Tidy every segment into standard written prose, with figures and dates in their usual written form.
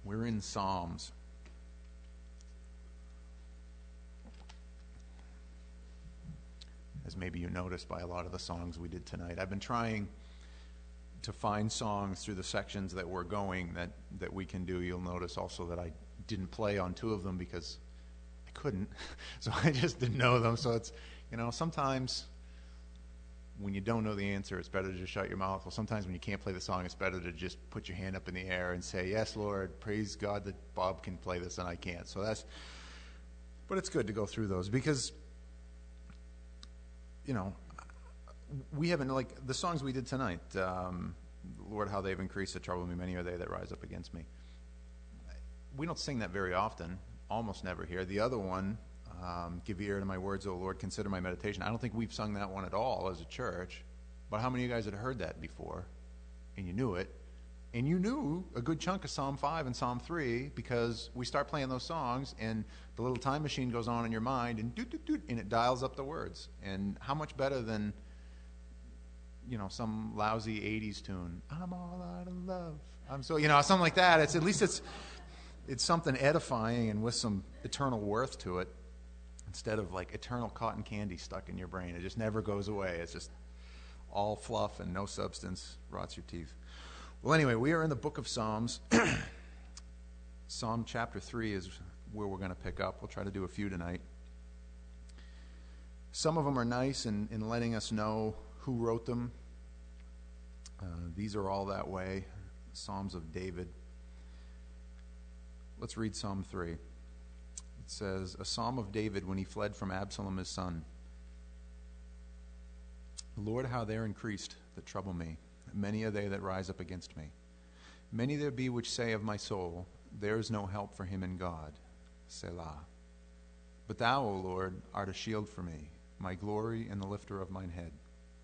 We're in Psalms. As maybe you noticed by a lot of the songs we did tonight. I've been trying to find songs through the sections that we're going that we can do. You'll notice also that I didn't play on two of them because I couldn't. So I just didn't know them. So it's, sometimes when you don't know the answer, it's better to just shut your mouth. Well, sometimes when you can't play the song, it's better to just put your hand up in the air and say, yes, Lord, praise God that Bob can play this and I can't. But it's good to go through those because, we haven't, like the songs we did tonight, Lord, how they've increased the trouble me, many are they that rise up against me. We don't sing that very often, almost never here. The other one, give ear to my words, O Lord, consider my meditation. I don't think we've sung that one at all as a church, but how many of you guys had heard that before, and you knew it, and you knew a good chunk of Psalm 5 and Psalm 3 because we start playing those songs, and the little time machine goes on in your mind, and doot, and it dials up the words. And how much better than some lousy 80s tune, I'm all out of love, I'm so, something like that. At least it's something edifying and with some eternal worth to it, instead of like eternal cotton candy stuck in your brain. It just never goes away. It's just all fluff and no substance, rots your teeth. Well, anyway, we are in the book of Psalms. Psalm chapter 3 is where we're going to pick up. We'll try to do a few tonight. Some of them are nice in letting us know who wrote them. These are all that way. Psalms of David. Let's read Psalm 3. It says, a psalm of David when he fled from Absalom his son. Lord, how they're increased that trouble me. Many are they that rise up against me. Many there be which say of my soul, there is no help for him in God. Selah. But thou, O Lord, art a shield for me, my glory and the lifter of mine head.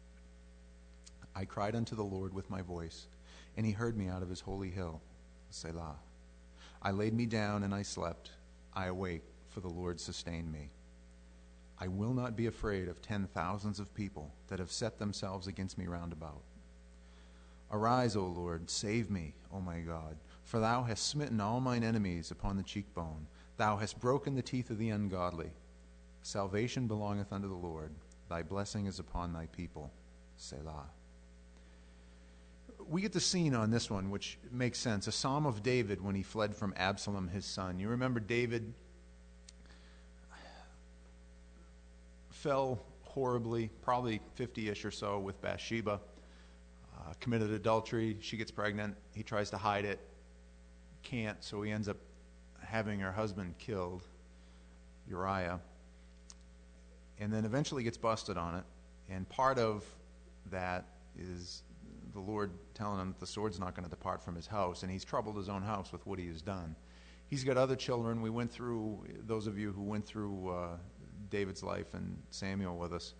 I cried unto the Lord with my voice, and he heard me out of his holy hill. Selah. I laid me down and I slept. I awake, for the Lord sustained me. I will not be afraid of 10,000s of people that have set themselves against me round about. Arise, O Lord, save me, O my God, for thou hast smitten all mine enemies upon the cheekbone. Thou hast broken the teeth of the ungodly. Salvation belongeth unto the Lord. Thy blessing is upon thy people. Selah. We get the scene on this one, which makes sense. A psalm of David when he fled from Absalom, his son. You remember David fell horribly, probably 50-ish or so, with Bathsheba. Committed adultery. She gets pregnant. He tries to hide it. Can't, so he ends up having her husband killed, Uriah. And then eventually gets busted on it. And part of that is the Lord telling him that the sword's not going to depart from his house, and he's troubled his own house with what he has done. He's got other children. We went through, those of you who went through David's life and Samuel with us,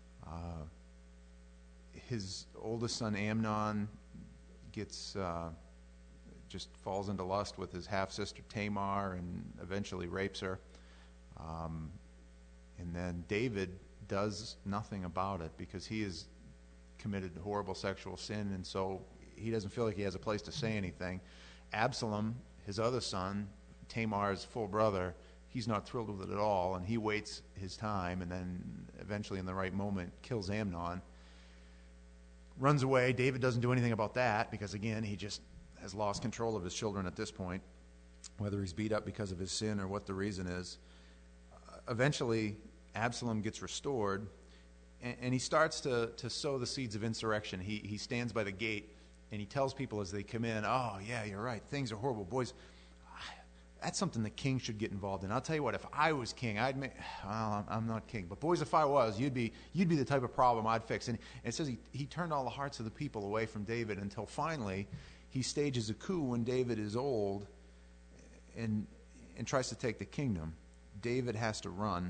his oldest son Amnon gets just falls into lust with his half-sister Tamar and eventually rapes her. And then David does nothing about it because he has committed horrible sexual sin, and so he doesn't feel like he has a place to say anything. Absalom, his other son, Tamar's full brother, he's not thrilled with it at all, and he waits his time and then eventually in the right moment kills Amnon. Runs away. David doesn't do anything about that because, again, he just has lost control of his children at this point, whether he's beat up because of his sin or what the reason is. Eventually, Absalom gets restored, and he starts to sow the seeds of insurrection. He stands by the gate, and he tells people as they come in, oh, yeah, you're right, things are horrible. Boys, that's something the king should get involved in. I'll tell you what, if I was king, I'm not king, but boys, if I was, you'd be the type of problem I'd fix. And it says he turned all the hearts of the people away from David until finally he stages a coup when David is old and tries to take the kingdom. David has to run.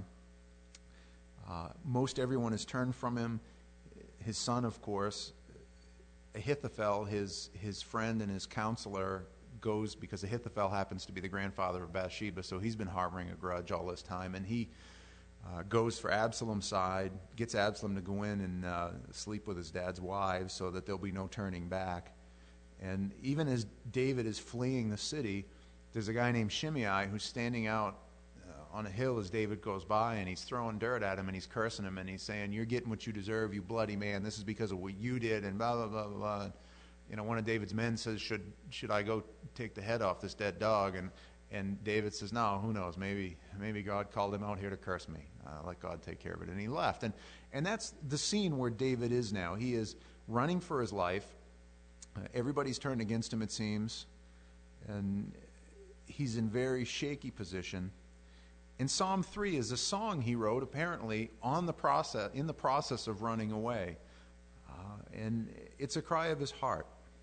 Most everyone has turned from him. His son, of course, Ahithophel, his friend and his counselor, goes because Ahithophel happens to be the grandfather of Bathsheba, so he's been harboring a grudge all this time, and he goes for Absalom's side, gets Absalom to go in and sleep with his dad's wives so that there'll be no turning back. And even as David is fleeing the city, there's a guy named Shimei who's standing out on a hill as David goes by, and he's throwing dirt at him, and he's cursing him, and he's saying, "You're getting what you deserve, you bloody man. This is because of what you did," and blah, blah, blah, blah. And, one of David's men says, should I go take the head off this dead dog? And David says, no, who knows? Maybe God called him out here to curse me. Let God take care of it. And he left. And that's the scene where David is now. He is running for his life. Everybody's turned against him, it seems. And he's in very shaky position. And Psalm 3 is a song he wrote, apparently, in the process of running away. And it's a cry of his heart.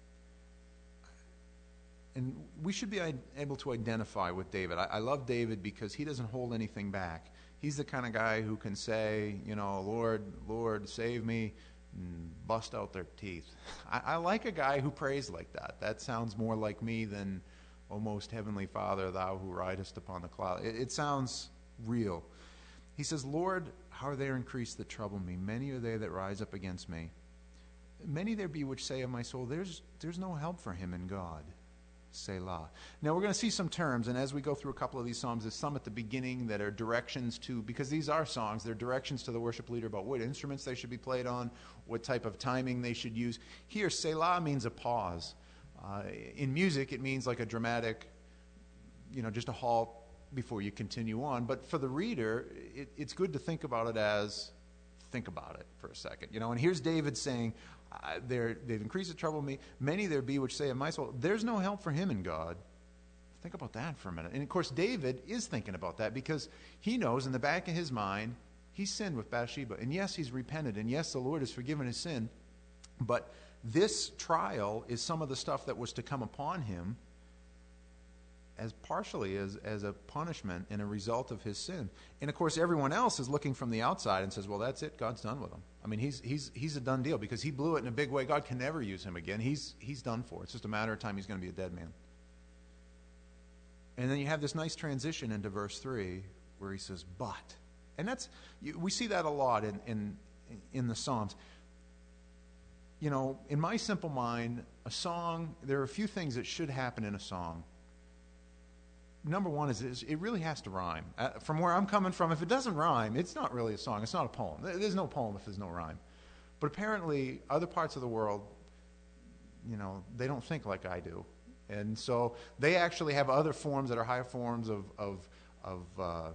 And we should be able to identify with David. I love David because he doesn't hold anything back. He's the kind of guy who can say, Lord, Lord, save me, and bust out their teeth. I like a guy who prays like that. That sounds more like me than, O most heavenly Father, thou who ridest upon the cloud. It sounds real. He says, Lord, how are there increased that trouble me? Many are they that rise up against me. Many there be which say of my soul, there's no help for him in God. Selah. Now we're going to see some terms, and as we go through a couple of these psalms, there's some at the beginning that are directions to, because these are songs, they're directions to the worship leader about what instruments they should be played on, what type of timing they should use. Here, Selah means a pause. In music, it means like a dramatic, just a halt before you continue on. But for the reader, it's good to think about it as, think about it for a second. And here's David saying, they've increased the trouble of me. Many there be which say of my soul, there's no help for him in God. Think about that for a minute. And of course, David is thinking about that because he knows in the back of his mind, he sinned with Bathsheba. And yes, he's repented. And yes, the Lord has forgiven his sin. But this trial is some of the stuff that was to come upon him as partially as a punishment and a result of his sin. And of course, everyone else is looking from the outside and says, well, that's it. God's done with him. I mean, he's a done deal because he blew it in a big way. God can never use him again. He's done for. It's just a matter of time he's going to be a dead man. And then you have this nice transition into verse 3 where he says, but. And we see that a lot in the Psalms. In my simple mind, a song, there are a few things that should happen in a song. Number one is it really has to rhyme. From where I'm coming from, if it doesn't rhyme, it's not really a song. It's not a poem. There's no poem if there's no rhyme. But apparently, other parts of the world, they don't think like I do. And so they actually have other forms that are higher forms of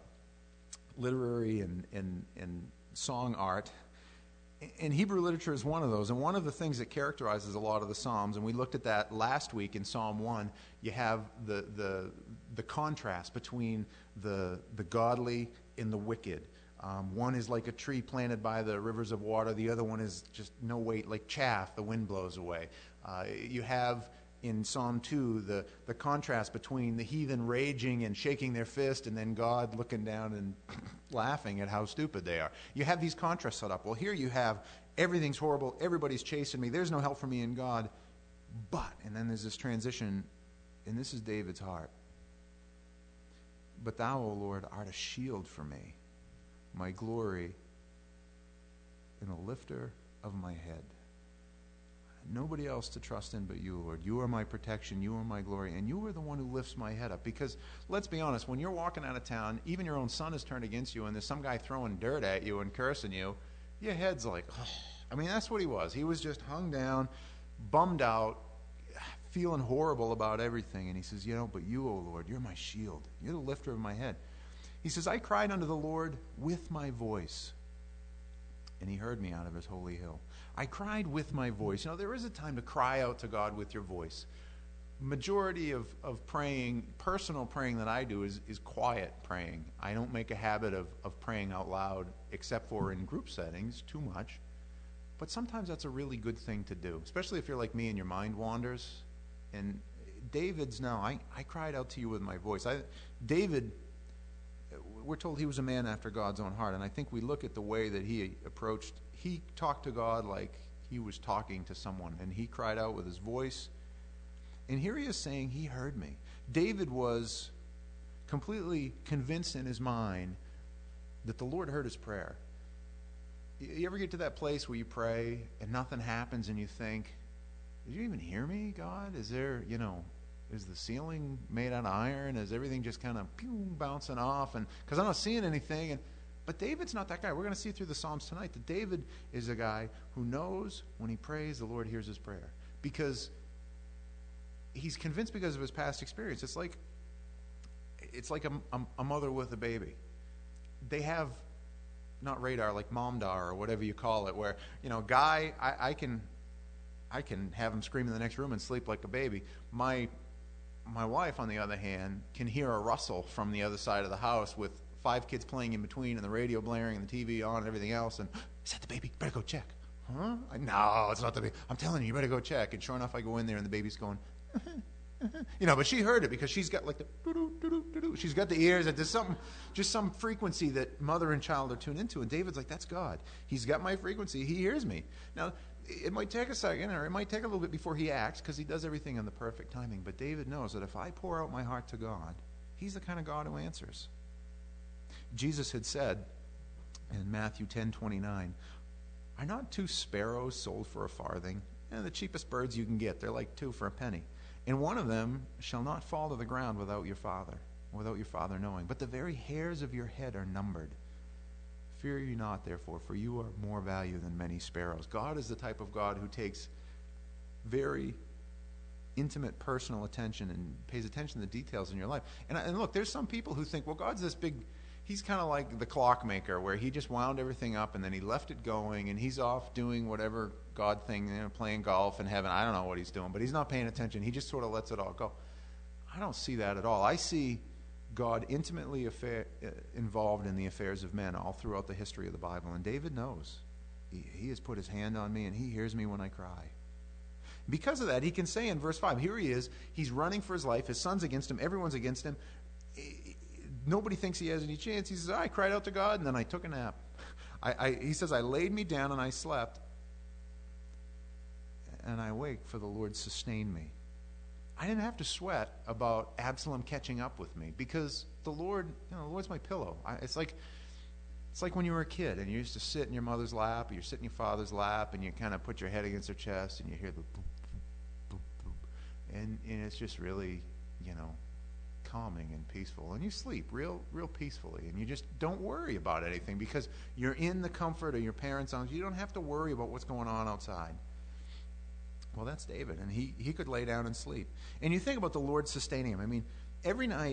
literary and song art. And Hebrew literature is one of those. And one of the things that characterizes a lot of the Psalms, and we looked at that last week in Psalm 1, you have the contrast between the godly and the wicked. One is like a tree planted by the rivers of water. The other one is just no weight, like chaff, the wind blows away. You have in Psalm 2 the contrast between the heathen raging and shaking their fist and then God looking down and laughing at how stupid they are. You have these contrasts set up. Well, here you have everything's horrible, everybody's chasing me, there's no help for me in God, but, and then there's this transition, and this is David's heart. But thou, O Lord, art a shield for me, my glory and the lifter of my head. Nobody else to trust in but you, Lord. You are my protection. You are my glory. And you are the one who lifts my head up. Because, let's be honest, when you're walking out of town, even your own son is turned against you, and there's some guy throwing dirt at you and cursing you, your head's like, oh. I mean, that's what he was. He was just hung down, bummed out, feeling horrible about everything. And he says, but you, O Lord, you're my shield. You're the lifter of my head. He says, I cried unto the Lord with my voice, and he heard me out of his holy hill. I cried with my voice. There is a time to cry out to God with your voice. Majority of praying, personal praying that I do is quiet praying. I don't make a habit of praying out loud, except for in group settings, too much. But sometimes that's a really good thing to do, especially if you're like me and your mind wanders. And David's now, I cried out to you with my voice. David, we're told he was a man after God's own heart, and I think we look at the way that he talked to God like he was talking to someone, and he cried out with his voice. And here he is saying, he heard me. David was completely convinced in his mind that the Lord heard his prayer. You ever get to that place where you pray and nothing happens and you think, did you even hear me, God? Is there, is the ceiling made out of iron? Is everything just kind of bouncing off? And because I'm not seeing anything. But David's not that guy. We're going to see through the Psalms tonight that David is a guy who knows when he prays, the Lord hears his prayer. Because he's convinced because of his past experience. It's like a mother with a baby. They have not radar, like momdar or whatever you call it, where, guy, I can have him scream in the next room and sleep like a baby. My wife, on the other hand, can hear a rustle from the other side of the house with 5 kids playing in between and the radio blaring and the TV on and everything else. And, is that the baby? Better go check. Huh? No, it's not the baby. I'm telling you better go check. And sure enough, I go in there and the baby's going, but she heard it because she's got like the doo-doo. She's got the ears. There's just some frequency that mother and child are tuned into. And David's like, that's God. He's got my frequency. He hears me. Now, it might take a second, or it might take a little bit before he acts, because he does everything in the perfect timing. But David knows that if I pour out my heart to God, he's the kind of God who answers. Jesus had said in Matthew 10:29, are not 2 sparrows sold for a farthing? The cheapest birds you can get. They're like 2 for a penny. And one of them shall not fall to the ground without your Father knowing. But the very hairs of your head are numbered. Fear you not, therefore, for you are more value than many sparrows. God is the type of God who takes very intimate, personal attention and pays attention to the details in your life. And look, there's some people who think, well, God's this big... He's kind of like the clockmaker, where he just wound everything up and then he left it going, and he's off doing whatever God thing, playing golf in heaven. I don't know what he's doing, but he's not paying attention. He just sort of lets it all go. I don't see that at all. I see God intimately involved in the affairs of men all throughout the history of the Bible, and David knows. He has put his hand on me, and he hears me when I cry. Because of that, he can say in verse 5, here he is, he's running for his life, his son's against him, everyone's against him. Nobody thinks he has any chance. He says, I cried out to God, and then I took a nap. He says, I laid me down and I slept, and I awake, for the Lord sustained me. I didn't have to sweat about Absalom catching up with me, because the Lord, the Lord's my pillow. It's like when you were a kid and you used to sit in your mother's lap, or you sit in your father's lap, and you kind of put your head against their chest, and you hear the boop, boop, boop, boop. And it's just really, calming and peaceful, and you sleep real peacefully, and you just don't worry about anything because you're in the comfort of your parents' arms. You don't have to worry about what's going on outside. Well, that's David, and he could lay down and sleep. And you think about the Lord sustaining him. I mean, every night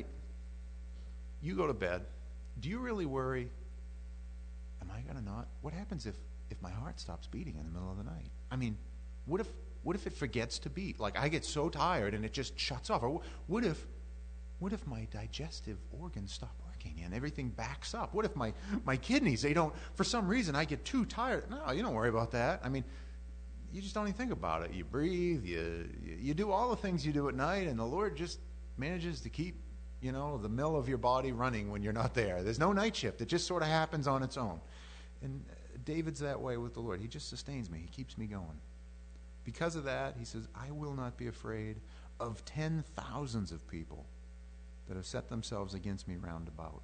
you go to bed, do you really worry, am I going to not? What happens if my heart stops beating in the middle of the night? I mean, what if it forgets to beat? Like, I get so tired and it just shuts off. Or what if my digestive organs stop working and everything backs up? What if my kidneys, they don't, for some reason, I get too tired? No, you don't worry about that. I mean, you just don't even think about it. You breathe, you do all the things you do at night, and the Lord just manages to keep, the mill of your body running when you're not there. There's no night shift. It just sort of happens on its own. And David's that way with the Lord. He just sustains me. He keeps me going. Because of that, he says, I will not be afraid of 10,000s of people that have set themselves against me round about.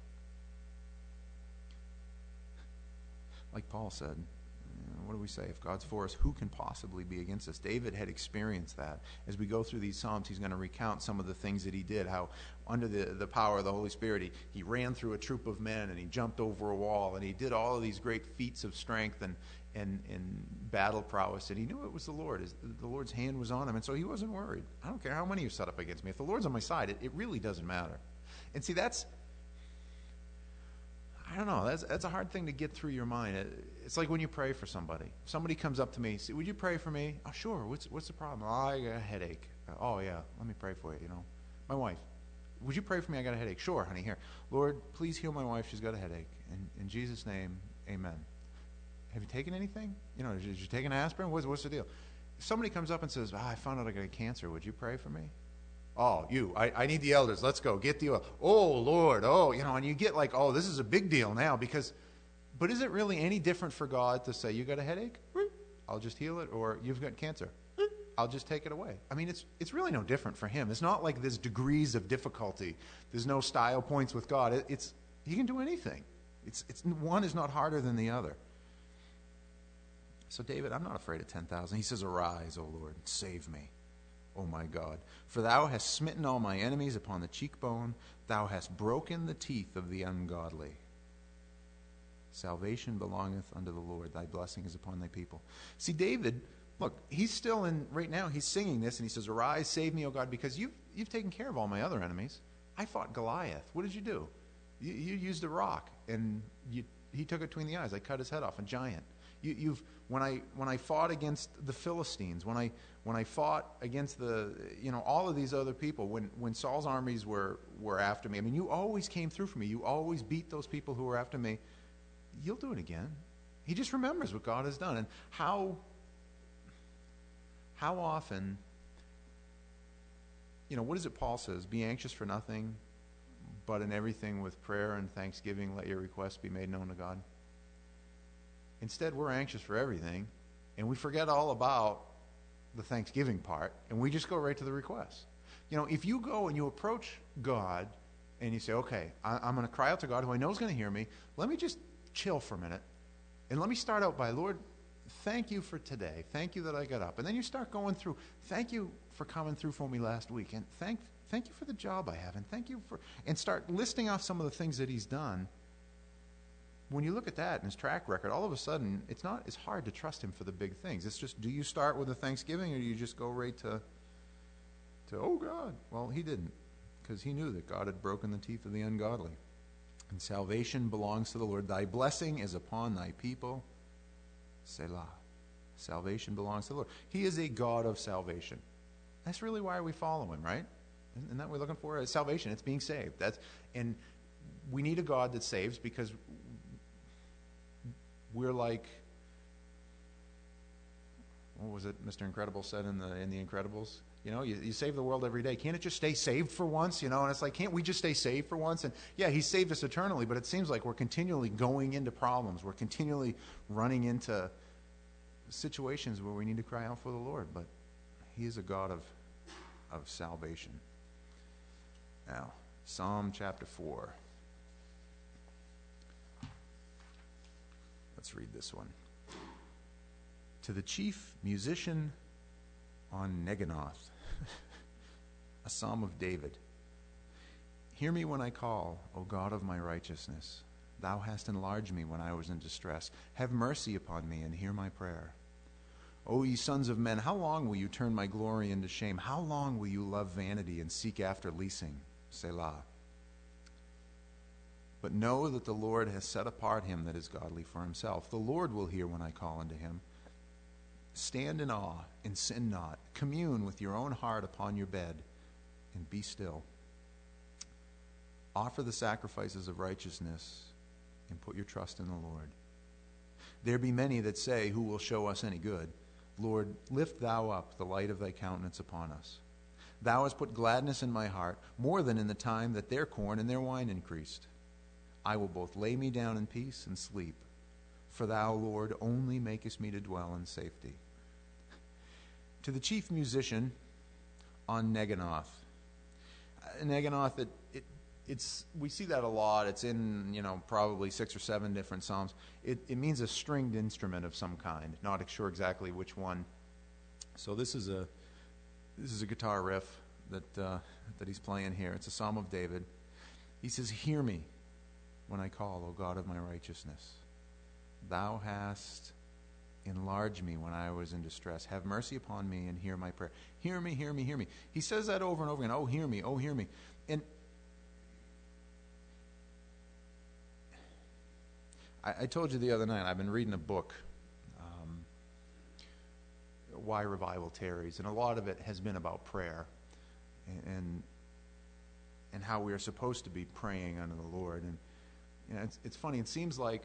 Like Paul said, what do we say? If God's for us, who can possibly be against us? David had experienced that. As we go through these Psalms, he's going to recount some of the things that he did, how under the power of the Holy Spirit, he ran through a troop of men, and he jumped over a wall, and he did all of these great feats of strength and battle prowess, and he knew it was the Lord. The Lord's hand was on him, and so he wasn't worried. I don't care how many are set up against me. If the Lord's on my side, it really doesn't matter. And see, that's a hard thing to get through your mind. It's like when you pray for somebody. If somebody comes up to me, say, would you pray for me? Oh, sure. What's the problem? Oh, I got a headache. Oh, yeah, let me pray for you, My wife, would you pray for me? I got a headache. Sure, honey, here. Lord, please heal my wife. She's got a headache. In Jesus' name, amen. Have you taken anything? Did you take an aspirin? What's the deal? If somebody comes up and says, I found out I got cancer. Would you pray for me? Oh, I need the elders. Let's go. Get the oil. Oh, Lord. Oh, and you get like, oh, this is a big deal now but is it really any different for God to say, you got a headache? I'll just heal it. Or you've got cancer. I'll just take it away. I mean, it's really no different for him. It's not like there's degrees of difficulty. There's no style points with God. He can do anything. One is not harder than the other. So David, I'm not afraid of 10,000. He says, arise, O Lord, save me. O my God. For thou hast smitten all my enemies upon the cheekbone. Thou hast broken the teeth of the ungodly. Salvation belongeth unto the Lord. Thy blessing is upon thy people. See, David, look, he's still in, right now, he's singing this, and he says, arise, save me, O God, because you've taken care of all my other enemies. I fought Goliath. What did you do? You used a rock, and he took it between the eyes. I cut his head off, a giant. When I fought against the Philistines, when I fought against all of these other people, when Saul's armies were after me, I mean, you always came through for me. You always beat those people who were after me. You'll do it again. He just remembers what God has done. And how often, what is it Paul says? Be anxious for nothing, but in everything with prayer and thanksgiving, let your requests be made known to God. Instead, we're anxious for everything, and we forget all about the thanksgiving part, and we just go right to the request. If you go and you approach God and you say, okay, I'm going to cry out to God who I know is going to hear me, let me just chill for a minute, and let me start out by, Lord, thank you for today. Thank you that I got up. And then you start going through, thank you for coming through for me last week, and thank you for the job I have, and and start listing off some of the things that he's done. When you look at that in his track record, all of a sudden, it's not as hard to trust him for the big things. It's just, do you start with a thanksgiving, or do you just go right to oh God? Well, he didn't, because he knew that God had broken the teeth of the ungodly. And salvation belongs to the Lord. Thy blessing is upon thy people. Selah. Salvation belongs to the Lord. He is a God of salvation. That's really why we follow him, right? Isn't that what we're looking for? It's salvation. It's being saved. And we need a God that saves, because we're like, what was it Mr. Incredible said in the Incredibles? You save the world every day. Can't it just stay saved for once? And it's like, can't we just stay saved for once? And yeah, he saved us eternally, but it seems like we're continually going into problems. We're continually running into situations where we need to cry out for the Lord. But he is a God of salvation. Now, Psalm chapter 4. Let's read this one. To the chief musician on Neginoth, a psalm of David. Hear me when I call, O God of my righteousness. Thou hast enlarged me when I was in distress. Have mercy upon me and hear my prayer. O ye sons of men, how long will you turn my glory into shame? How long will you love vanity and seek after leasing? Selah. But know that the Lord has set apart him that is godly for himself. The Lord will hear when I call unto him. Stand in awe and sin not. Commune with your own heart upon your bed and be still. Offer the sacrifices of righteousness and put your trust in the Lord. There be many that say, who will show us any good? Lord, lift thou up the light of thy countenance upon us. Thou hast put gladness in my heart, more than in the time that their corn and their wine increased. I will both lay me down in peace and sleep. For thou, Lord, only makest me to dwell in safety. To the chief musician on Neginoth. Neginoth, we see that a lot. It's in, probably 6 or 7 different psalms. It means a stringed instrument of some kind. Not sure exactly which one. So this is a guitar riff that he's playing here. It's a Psalm of David. He says, hear me when I call, O God of my righteousness. Thou hast enlarged me when I was in distress. Have mercy upon me and hear my prayer. Hear me, hear me, hear me. He says that over and over again. Oh, hear me, oh, hear me. And I told you the other night, I've been reading a book, Why Revival Tarries, and a lot of it has been about prayer and how we are supposed to be praying unto the Lord. And it's funny, it seems like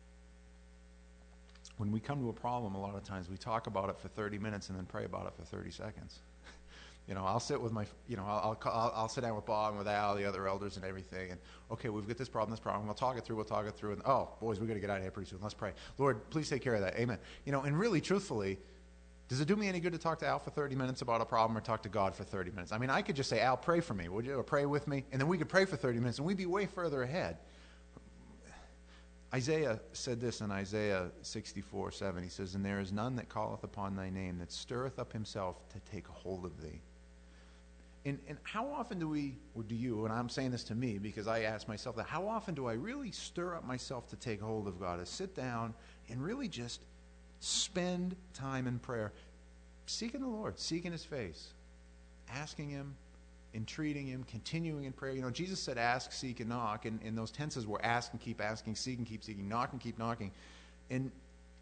when we come to a problem, a lot of times we talk about it for 30 minutes and then pray about it for 30 seconds. I'll sit with I'll sit down with Bob and with Al, the other elders and everything, and okay, we've got this problem, we'll talk it through, and oh, boys, we've got to get out of here pretty soon. Let's pray. Lord, please take care of that. Amen. And really, truthfully, does it do me any good to talk to Al for 30 minutes about a problem or talk to God for 30 minutes? I mean, I could just say, Al, pray for me, would you? Or pray with me, and then we could pray for 30 minutes, and we'd be way further ahead. Isaiah said this in Isaiah 64:7. He says, and there is none that calleth upon thy name, that stirreth up himself to take hold of thee. And how often do we, or do you, and I'm saying this to me because I ask myself that, how often do I really stir up myself to take hold of God, to sit down and really just spend time in prayer, seeking the Lord, seeking His face, asking Him, entreating Him, continuing in prayer. You know, Jesus said ask, seek, and knock, and those tenses were ask and keep asking, seek and keep seeking, knock and keep knocking. And,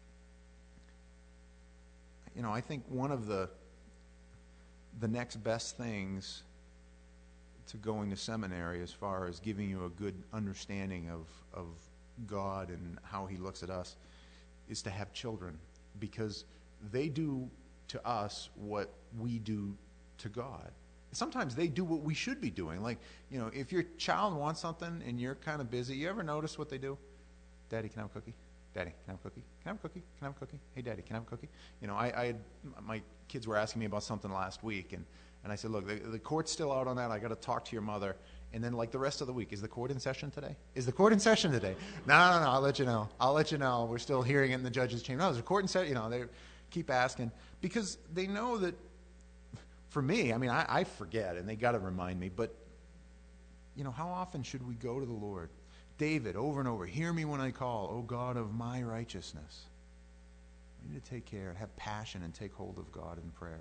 you know, I think one of the next best things to going to seminary, as far as giving you a good understanding of God and how He looks at us, is to have children, because they do to us what we do to God. Sometimes they do what we should be doing. Like, you know, if your child wants something and you're kind of busy, you ever notice what they do? Daddy, can I have a cookie? Daddy, can I have a cookie? Can I have a cookie? Can I have a cookie? Hey, Daddy, can I have a cookie? You know, my kids were asking me about something last week, and I said, look, the court's still out on that. I got to talk to your mother. And then, like, the rest of the week, is the court in session today? Is the court in session today? No, I'll let you know. I'll let you know. We're still hearing it in the judge's chamber. No, is the court in session? You know, they keep asking because they know that. For me, I mean, I forget, and they got to remind me. But you know, how often should we go to the Lord? David, over and over, hear me when I call, O God of my righteousness. We need to take care, have passion, and take hold of God in prayer.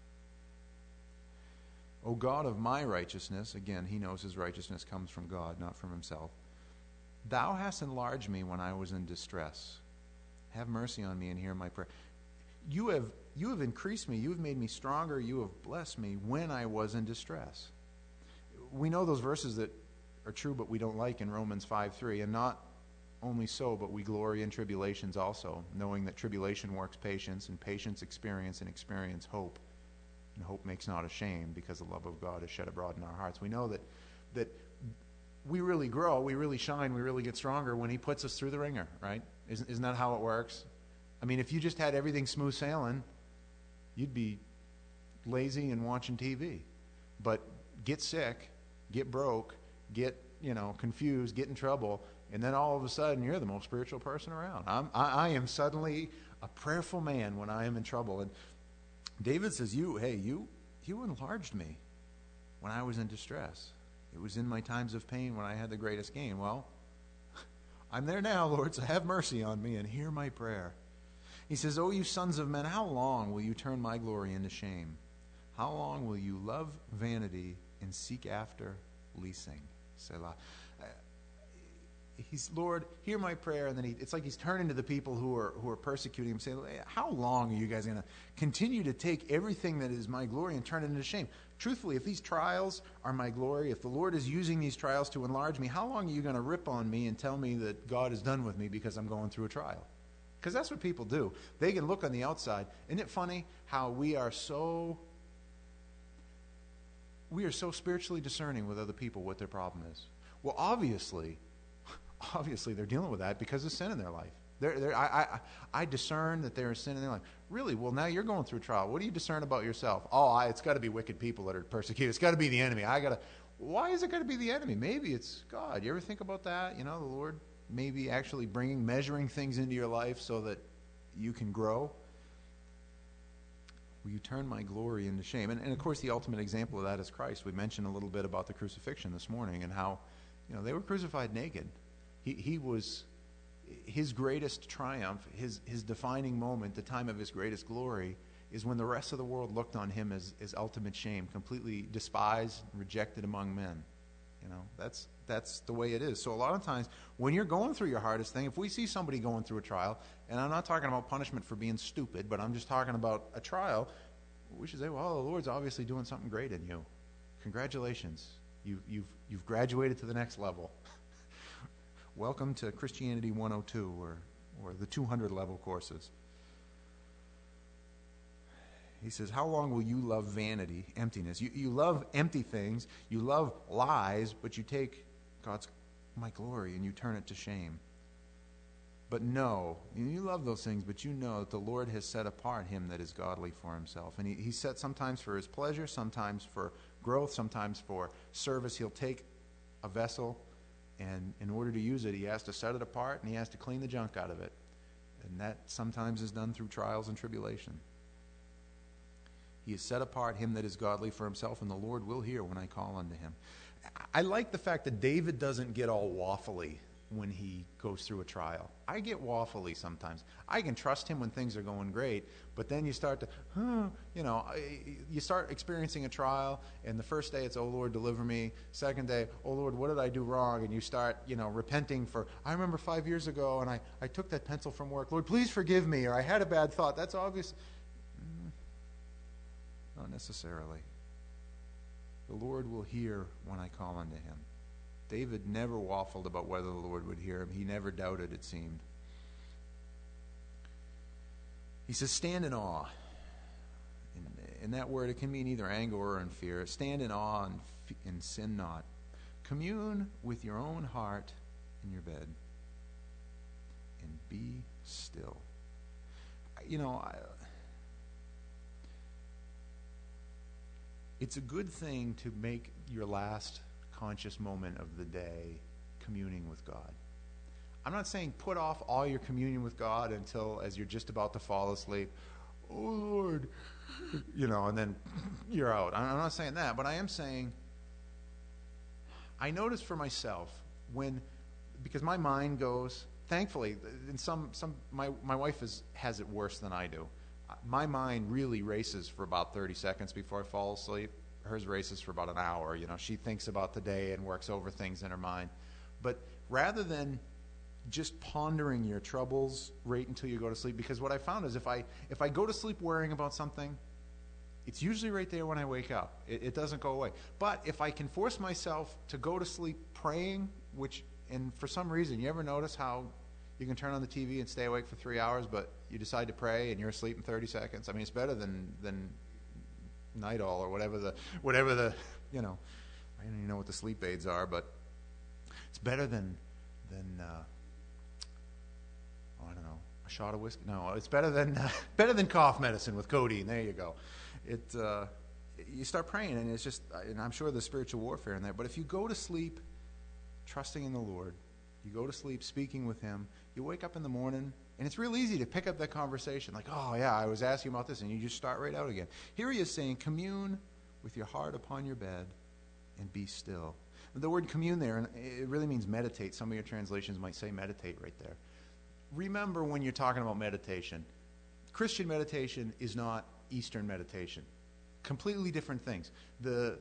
O God of my righteousness, again, he knows his righteousness comes from God, not from himself. Thou hast enlarged me when I was in distress. Have mercy on me and hear my prayer. You have increased me. You have made me stronger. You have blessed me when I was in distress. We know those verses that are true but we don't like in Romans 5:3. And not only so, but we glory in tribulations also, knowing that tribulation works patience, and patience experience, and experience hope. And hope makes not ashamed, because the love of God is shed abroad in our hearts. We know that we really grow, we really shine, we really get stronger when he puts us through the ringer, right? Isn't that how it works? I mean, if you just had everything smooth sailing, you'd be lazy and watching TV. But get sick, get broke, get, confused, get in trouble, and then all of a sudden you're the most spiritual person around. I am suddenly a prayerful man when I am in trouble. And David says, you enlarged me when I was in distress. It was in my times of pain when I had the greatest gain. Well, I'm there now, Lord, so have mercy on me and hear my prayer. He says, O you sons of men, how long will you turn my glory into shame? How long will you love vanity and seek after leasing? Selah. He's, Lord, hear my prayer, and then it's like he's turning to the people who are persecuting him, saying, how long are you guys going to continue to take everything that is my glory and turn it into shame? Truthfully, if these trials are my glory, if the Lord is using these trials to enlarge me, how long are you going to rip on me and tell me that God is done with me because I'm going through a trial? Because that's what people do. They can look on the outside. Isn't it funny how we are so spiritually discerning with other people what their problem is? Well, obviously they're dealing with that because of sin in their life. I discern that there is sin in their life. Really? Well, now you're going through a trial. What do you discern about yourself? It's got to be wicked people that are persecuted. It's got to be the enemy. Why is it got to be the enemy? Maybe it's God. You ever think about that? The Lord maybe actually measuring things into your life so that you can grow. Will you turn my glory into shame? And of course, the ultimate example of that is Christ. We mentioned a little bit about the crucifixion this morning and how, they were crucified naked. He was his greatest triumph, his defining moment, the time of his greatest glory, is when the rest of the world looked on him as ultimate shame, completely despised, rejected among men. That's the way it is. So a lot of times, when you're going through your hardest thing, if we see somebody going through a trial, and I'm not talking about punishment for being stupid, but I'm just talking about a trial, we should say, well, the Lord's obviously doing something great in you. Congratulations. You've graduated to the next level. Welcome to Christianity 102 or the 200 level courses. He says, how long will you love vanity, emptiness? You love empty things, you love lies, but you take my glory and you turn it to shame. But no, you love those things, but you know that the Lord has set apart him that is godly for himself. And he set sometimes for his pleasure, sometimes for growth, sometimes for service. He'll take a vessel, and in order to use it, he has to set it apart and he has to clean the junk out of it. And that sometimes is done through trials and tribulation. He has set apart him that is godly for himself, and the Lord will hear when I call unto him. I like the fact that David doesn't get all waffly when he goes through a trial. I get waffly sometimes. I can trust him when things are going great, but then you start to, you start experiencing a trial, and the first day it's, oh Lord, deliver me. Second day, oh Lord, what did I do wrong? And you start, repenting for, I remember 5 years ago, and I took that pencil from work. Lord, please forgive me, or I had a bad thought. That's obvious. Not necessarily. The Lord will hear when I call unto him. David never waffled about whether the Lord would hear him. He never doubted, it seemed. He says, stand in awe. In that word, it can mean either anger or in fear. Stand in awe and sin not. Commune with your own heart in your bed and be still. It's a good thing to make your last conscious moment of the day communing with God. I'm not saying put off all your communion with God until as you're just about to fall asleep. Oh, Lord. And then you're out. I'm not saying that, but I am saying I notice for myself because my mind goes, thankfully, in my wife has it worse than I do. My mind really races for about 30 seconds before I fall asleep. Hers races for about an hour. She thinks about the day and works over things in her mind. But rather than just pondering your troubles right until you go to sleep, because what I found is if I go to sleep worrying about something, it's usually right there when I wake up. It doesn't go away. But if I can force myself to go to sleep praying, and for some reason, you ever notice how you can turn on the TV and stay awake for 3 hours, but you decide to pray and you're asleep in 30 seconds? I mean, it's better than night all or whatever the I don't even know what the sleep aids are, but it's better than I don't know, a shot of whiskey. No, it's better than cough medicine with codeine. There you go. You start praying, and it's just, and I'm sure there's spiritual warfare in that. But if you go to sleep trusting in the Lord, you go to sleep speaking with him, you wake up in the morning, and it's real easy to pick up that conversation like, oh yeah, I was asking about this, and you just start right out again. Here he is saying, commune with your heart upon your bed and be still. The word commune there, and it really means meditate. Some of your translations might say meditate right there. Remember when you're talking about meditation, Christian meditation is not Eastern meditation. Completely different things. The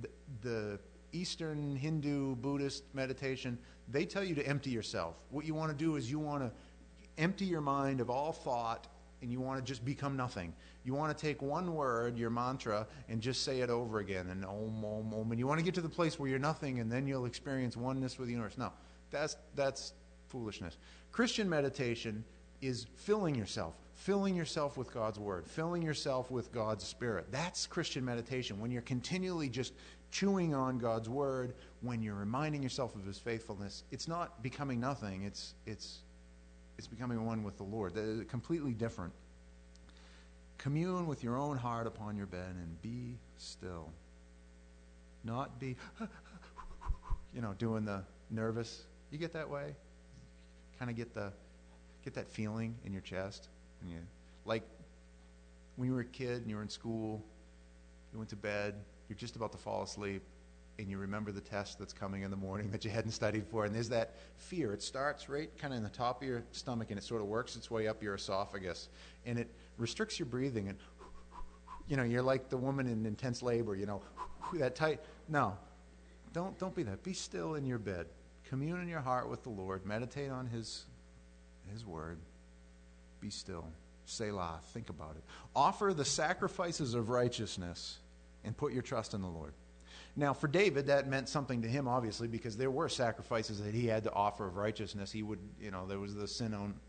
Eastern, Hindu, Buddhist meditation, they tell you to empty yourself. What you want to do is you want to empty your mind of all thought, and you want to just become nothing. You want to take one word, your mantra, and just say it over again, and om, om, om. And you want to get to the place where you're nothing, and then you'll experience oneness with the universe. No, that's foolishness. Christian meditation is filling yourself with God's word, filling yourself with God's spirit. That's Christian meditation. When you're continually just chewing on God's word, when you're reminding yourself of his faithfulness, it's not becoming nothing. It's becoming one with the Lord. They're completely different. Commune with your own heart upon your bed and be still. Not be, doing the nervous. You get that way? Kind of get that feeling in your chest. Like when you were a kid and you were in school, you went to bed, you're just about to fall asleep, and you remember the test that's coming in the morning that you hadn't studied for, and there's that fear. It starts right kind of in the top of your stomach, and it sort of works its way up your esophagus, and it restricts your breathing, and you're like the woman in intense labor, that tight. No, don't be that. Be still in your bed. Commune in your heart with the Lord. Meditate on his word. Be still. Selah. Think about it. Offer the sacrifices of righteousness and put your trust in the Lord. Now, for David, that meant something to him, obviously, because there were sacrifices that he had to offer of righteousness. He would, there was the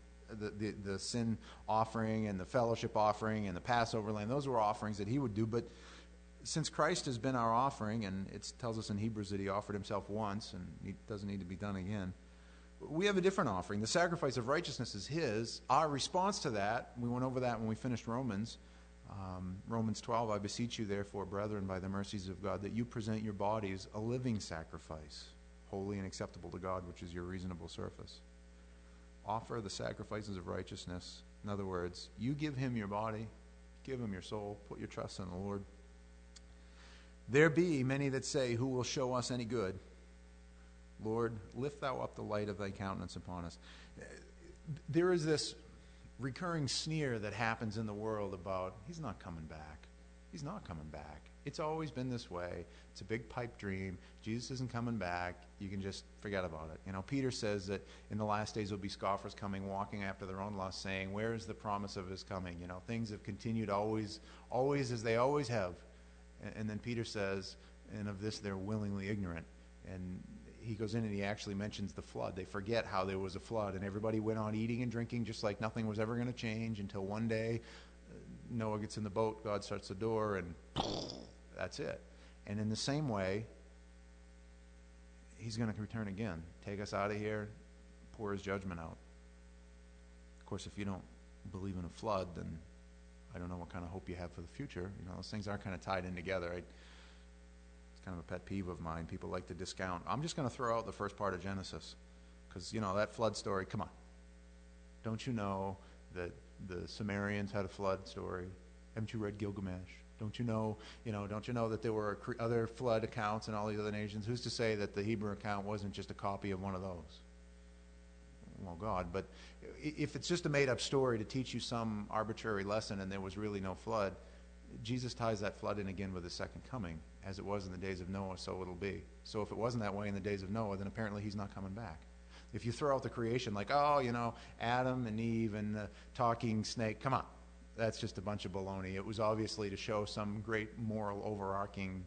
sin offering and the fellowship offering and the Passover lamb. Those were offerings that he would do. But since Christ has been our offering, and it tells us in Hebrews that he offered himself once and he doesn't need to be done again, we have a different offering. The sacrifice of righteousness is his. Our response to that, we went over that when we finished Romans. Romans 12, I beseech you therefore, brethren, by the mercies of God, that you present your bodies a living sacrifice, holy and acceptable to God, which is your reasonable service. Offer the sacrifices of righteousness. In other words, you give him your body, Give him your soul. Put your trust in the Lord. There be many that say, who will show us any good? Lord, lift thou up the light of thy countenance upon us. There is this recurring sneer that happens in the world about, he's not coming back. He's not coming back. It's always been this way. It's a big pipe dream. Jesus isn't coming back. You can just forget about it. Peter says that in the last days there'll be scoffers coming, walking after their own lust, saying, where is the promise of his coming? Things have continued always as they always have. And then Peter says, and of this they're willingly ignorant. And he goes in and he actually mentions the flood. They forget how there was a flood, and everybody went on eating and drinking just like nothing was ever going to change until one day Noah gets in the boat, God shuts the door, and that's it. And in the same way, he's going to return again, take us out of here, pour his judgment out. Of course, if you don't believe in a flood, then I don't know what kind of hope you have for the future. Those things are kind of tied in together. It's kind of a pet peeve of mine. People like to discount. I'm just going to throw out the first part of Genesis because, that flood story, come on. Don't you know that the Sumerians had a flood story? Haven't you read Gilgamesh? Don't you know that there were other flood accounts in all these other nations? Who's to say that the Hebrew account wasn't just a copy of one of those? Well, God, but if it's just a made-up story to teach you some arbitrary lesson and there was really no flood, Jesus ties that flood in again with his second coming. As it was in the days of Noah, so it'll be. So if it wasn't that way in the days of Noah, then apparently he's not coming back. If you throw out the creation like, Adam and Eve and the talking snake, come on. That's just a bunch of baloney. It was obviously to show some great moral overarching,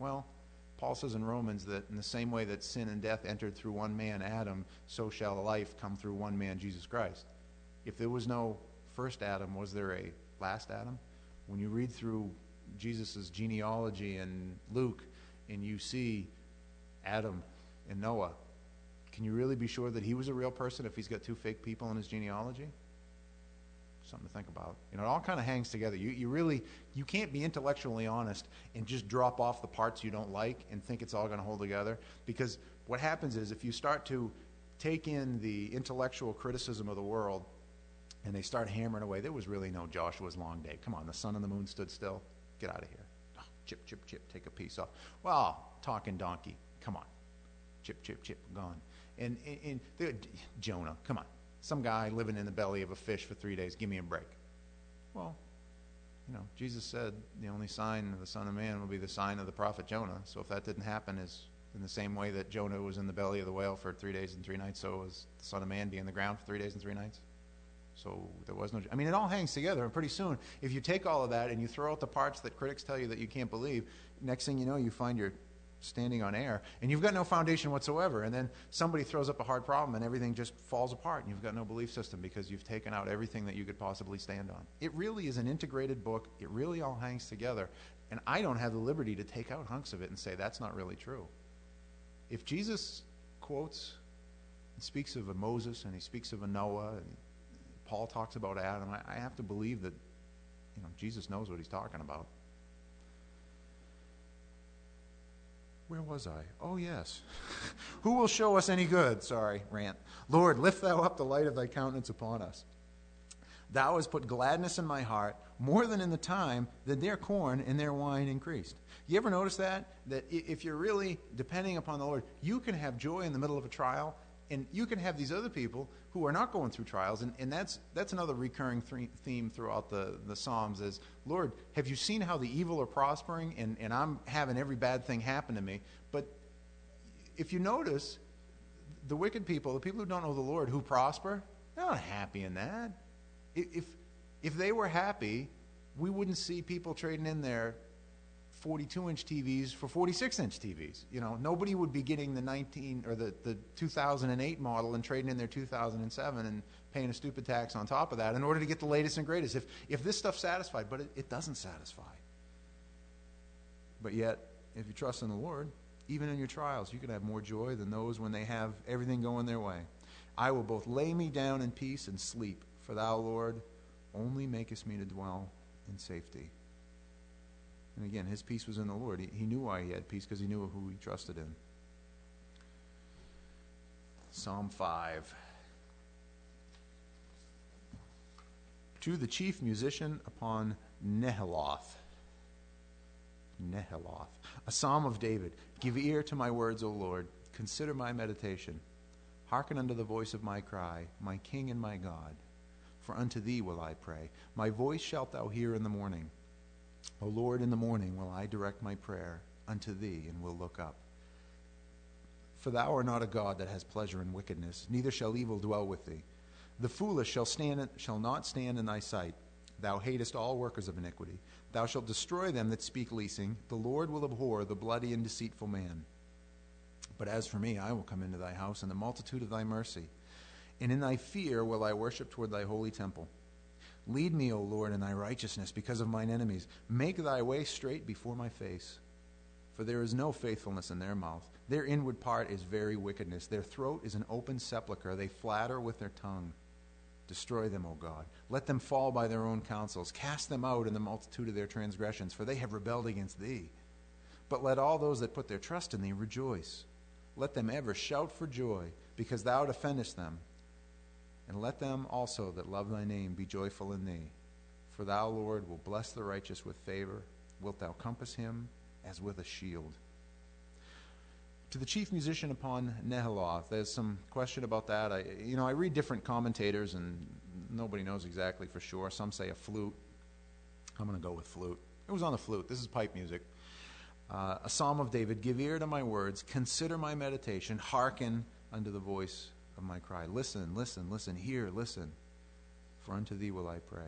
Paul says in Romans that in the same way that sin and death entered through one man, Adam, so shall life come through one man, Jesus Christ. If there was no first Adam, was there a last Adam? When you read through Jesus' genealogy in Luke and you see Adam and Noah, can you really be sure that he was a real person if he's got two fake people in his genealogy? Something to think about. It all kind of hangs together. You can't be intellectually honest and just drop off the parts you don't like and think it's all going to hold together, because what happens is if you start to take in the intellectual criticism of the world and they start hammering away, there was really no Joshua's long day. Come on, the sun and the moon stood still. Get out of here. Oh, chip, chip, chip, take a piece off. Well, talking donkey. Come on. Chip, chip, chip, gone. And Jonah, come on. Some guy living in the belly of a fish for 3 days. Give me a break. Well, Jesus said the only sign of the Son of Man will be the sign of the prophet Jonah. So if that didn't happen, is in the same way that Jonah was in the belly of the whale for 3 days and 3 nights, so was the Son of Man be in the ground for 3 days and 3 nights. So there was no... it all hangs together, and pretty soon, if you take all of that and you throw out the parts that critics tell you that you can't believe, next thing you know, you find you're standing on air, and you've got no foundation whatsoever, and then somebody throws up a hard problem, and everything just falls apart, and you've got no belief system because you've taken out everything that you could possibly stand on. It really is an integrated book. It really all hangs together, and I don't have the liberty to take out hunks of it and say that's not really true. If Jesus quotes and speaks of a Moses, and he speaks of a Noah, and Paul talks about Adam, I have to believe that Jesus knows what he's talking about. Where was I? Oh, yes. Who will show us any good? Sorry, rant. Lord, lift thou up the light of thy countenance upon us. Thou hast put gladness in my heart, more than in the time that their corn and their wine increased. You ever notice that? That if you're really depending upon the Lord, you can have joy in the middle of a trial, and you can have these other people who are not going through trials, and that's another recurring theme throughout the Psalms is, Lord, have you seen how the evil are prospering, and I'm having every bad thing happen to me? But if you notice, the wicked people, the people who don't know the Lord, who prosper, they're not happy in that. If they were happy, we wouldn't see people trading in their 42-inch TVs for 46-inch TVs. Nobody would be getting the 2008 model and trading in their 2007 and paying a stupid tax on top of that in order to get the latest and greatest. If this stuff satisfied, but it doesn't satisfy. But yet, if you trust in the Lord, even in your trials, you can have more joy than those when they have everything going their way. I will both lay me down in peace and sleep, for thou, Lord, only makest me to dwell in safety. And again, his peace was in the Lord. He knew why he had peace, because he knew who he trusted in. Psalm 5. To the chief musician upon Neheloth. Neheloth. A psalm of David. Give ear to my words, O Lord. Consider my meditation. Hearken unto the voice of my cry, my King and my God. For unto thee will I pray. My voice shalt thou hear in the morning. O Lord, in the morning will I direct my prayer unto thee, and will look up. For thou art not a God that has pleasure in wickedness, neither shall evil dwell with thee. The foolish shall not stand in thy sight. Thou hatest all workers of iniquity. Thou shalt destroy them that speak leasing. The Lord will abhor the bloody and deceitful man. But as for me, I will come into thy house in the multitude of thy mercy, and in thy fear will I worship toward thy holy temple. Lead me, O Lord, in thy righteousness because of mine enemies. Make thy way straight before my face. For there is no faithfulness in their mouth. Their inward part is very wickedness. Their throat is an open sepulchre. They flatter with their tongue. Destroy them, O God. Let them fall by their own counsels. Cast them out in the multitude of their transgressions, for they have rebelled against thee. But let all those that put their trust in thee rejoice. Let them ever shout for joy, because thou defendest them. And let them also that love thy name be joyful in thee. For thou, Lord, will bless the righteous with favor. Wilt thou compass him as with a shield? To the chief musician upon Neheloth, there's some question about that. I read different commentators, and nobody knows exactly for sure. Some say a flute. I'm going to go with flute. It was on the flute. This is pipe music. A psalm of David. Give ear to my words. Consider my meditation. Hearken unto the voice of my cry. Listen, listen, listen. Hear, listen. For unto thee will I pray.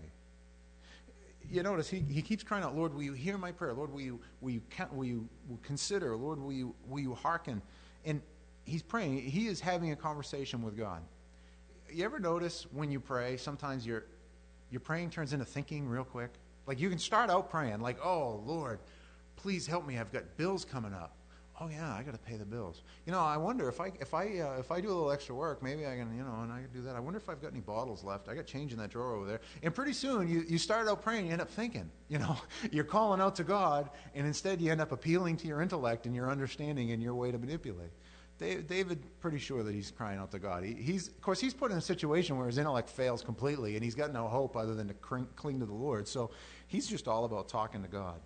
You notice he keeps crying out, Lord, will you hear my prayer? Lord, will you consider? Lord, will you hearken? And he's praying. He is having a conversation with God. You ever notice when you pray, sometimes your praying turns into thinking real quick? Like you can start out praying like, oh, Lord, please help me. I've got bills coming up. Oh yeah, I got to pay the bills. I wonder if I do a little extra work, maybe I can, and I can do that. I wonder if I've got any bottles left. I got change in that drawer over there. And pretty soon you start out praying, you end up thinking, you're calling out to God, and instead you end up appealing to your intellect and your understanding and your way to manipulate. David, pretty sure that he's crying out to God. He's put in a situation where his intellect fails completely, and he's got no hope other than to cling to the Lord. So he's just all about talking to God.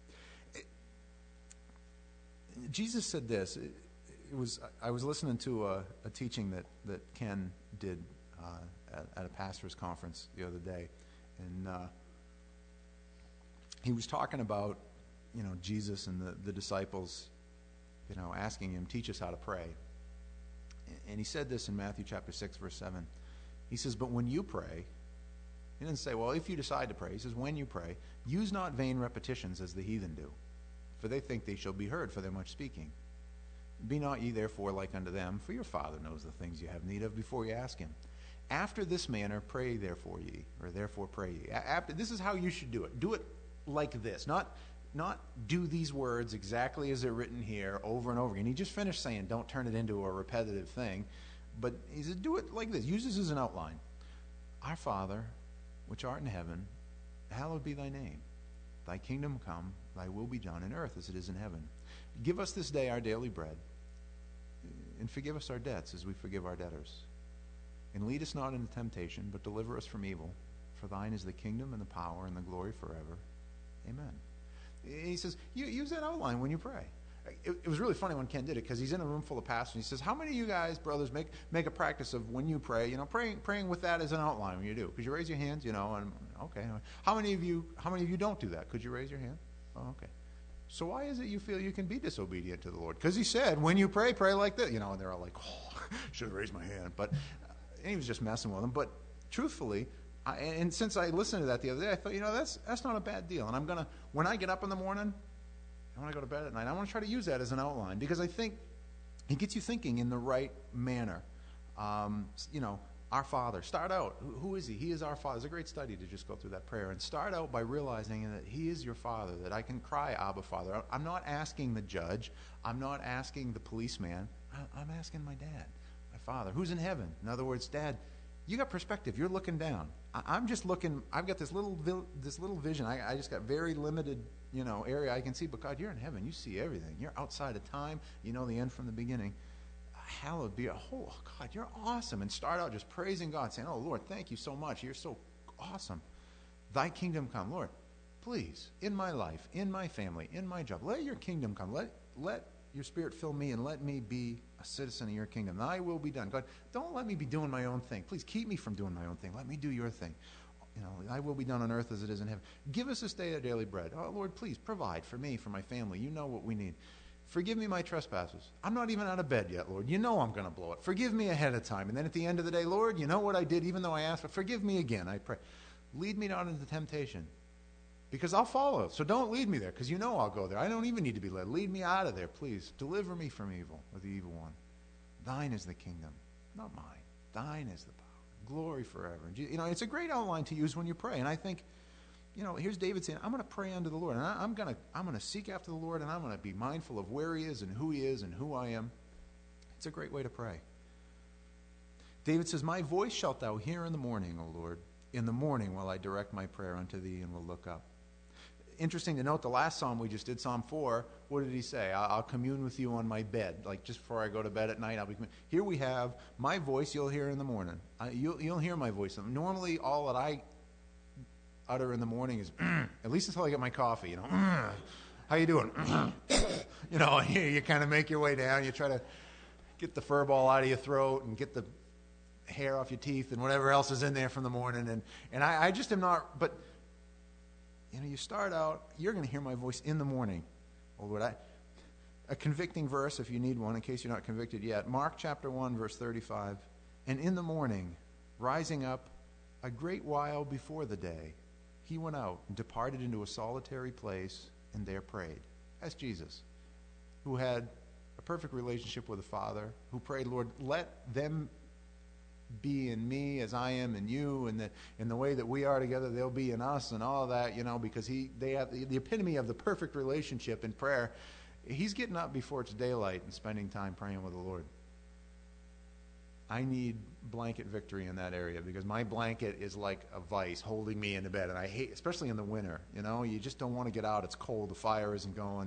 Jesus said this. I was listening to a teaching that Ken did at a pastor's conference the other day, and he was talking about Jesus and the disciples asking him, teach us how to pray. And he said this in Matthew chapter 6 verse 7. He says, but when you pray, he didn't say, well, if you decide to pray. He says, when you pray, use not vain repetitions as the heathen do, for they think they shall be heard for their much speaking. Be not ye therefore like unto them, for your Father knows the things you have need of before you ask him. After this manner pray therefore ye, or therefore pray ye. This is how you should do it. Do it like this. Not do these words exactly as they're written here over and over again. He just finished saying don't turn it into a repetitive thing. But he said do it like this. Use this as an outline. Our Father, which art in heaven, hallowed be thy name. Thy kingdom come, thy will be done in earth as it is in heaven. Give us this day our daily bread, and forgive us our debts as we forgive our debtors. And lead us not into temptation, but deliver us from evil. For thine is the kingdom and the power and the glory forever. Amen. He says, use that outline when you pray. It was really funny when Ken did it, because he's in a room full of pastors. And he says, how many of you guys, brothers, make a practice of when you pray, praying with that as an outline when you do? Could you raise your hands? And okay. How many of you don't do that? Could you raise your hand? Oh, okay. So why is it you feel you can be disobedient to the Lord? Because he said, when you pray like this. And they're all like, oh, should have raised my hand. But and he was just messing with them. But truthfully, and since I listened to that the other day, I thought, that's not a bad deal. And when I get up in the morning, I want to go to bed at night, I want to try to use that as an outline, because I think it gets you thinking in the right manner. Our Father. Start out. Who is he? He is our Father. It's a great study to just go through that prayer and start out by realizing that he is your Father, that I can cry, Abba, Father. I'm not asking the judge. I'm not asking the policeman. I'm asking my dad, my Father, who's in heaven. In other words, Dad, you got perspective. You're looking down. I'm just looking. I've got this little vision. I just got very limited, area I can see. But God, you're in heaven. You see everything. You're outside of time. You know the end from the beginning. Hallowed be God, you're awesome. And start out just praising God, saying, oh, Lord, thank you so much. You're so awesome. Thy kingdom come. Lord, please, in my life, in my family, in my job, let your kingdom come. Let your Spirit fill me and let me be a citizen of your kingdom. Thy will be done. God, don't let me be doing my own thing. Please keep me from doing my own thing. Let me do your thing. Thy will be done on earth as it is in heaven. Give us this day our daily bread. Oh, Lord, please provide for me, for my family. You know what we need. Forgive me my trespasses. I'm not even out of bed yet, Lord. You know I'm going to blow it. Forgive me ahead of time. And then at the end of the day, Lord, you know what I did, even though I asked, but forgive me again, I pray. Lead me not into temptation, because I'll follow. So don't lead me there, because you know I'll go there. I don't even need to be led. Lead me out of there, please. Deliver me from evil, or the evil one. Thine is the kingdom, not mine. Thine is the power. Glory forever. It's a great outline to use when you pray. And I think, here's David saying, I'm going to pray unto the Lord. And I'm going to seek after the Lord, and I'm going to be mindful of where he is and who I am. It's a great way to pray. David says, my voice shalt thou hear in the morning, O Lord. In the morning will I direct my prayer unto thee and will look up. Interesting to note, the last psalm we just did, Psalm 4, what did he say? I'll commune with you on my bed. Like just before I go to bed at night, I'll be communing. Here we have my voice you'll hear in the morning. You'll hear my voice. Normally all that I utter in the morning is, at least until I get my coffee, how you doing? You kind of make your way down. You try to get the fur ball out of your throat and get the hair off your teeth and whatever else is in there from the morning. And I just am not, but you start out, you're going to hear my voice in the morning. Oh Lord, a convicting verse, if you need one, in case you're not convicted yet. Mark chapter 1, verse 35. And in the morning, rising up a great while before the day, he went out and departed into a solitary place and there prayed. That's Jesus, who had a perfect relationship with the Father, who prayed, Lord, let them be in me as I am in you, and that in the way that we are together, they'll be in us, and all of that, because they have the epitome of the perfect relationship in prayer. He's getting up before it's daylight and spending time praying with the Lord. I need blanket victory in that area, because my blanket is like a vice holding me into bed, and I hate, especially in the winter, you just don't want to get out. It's cold, the fire isn't going.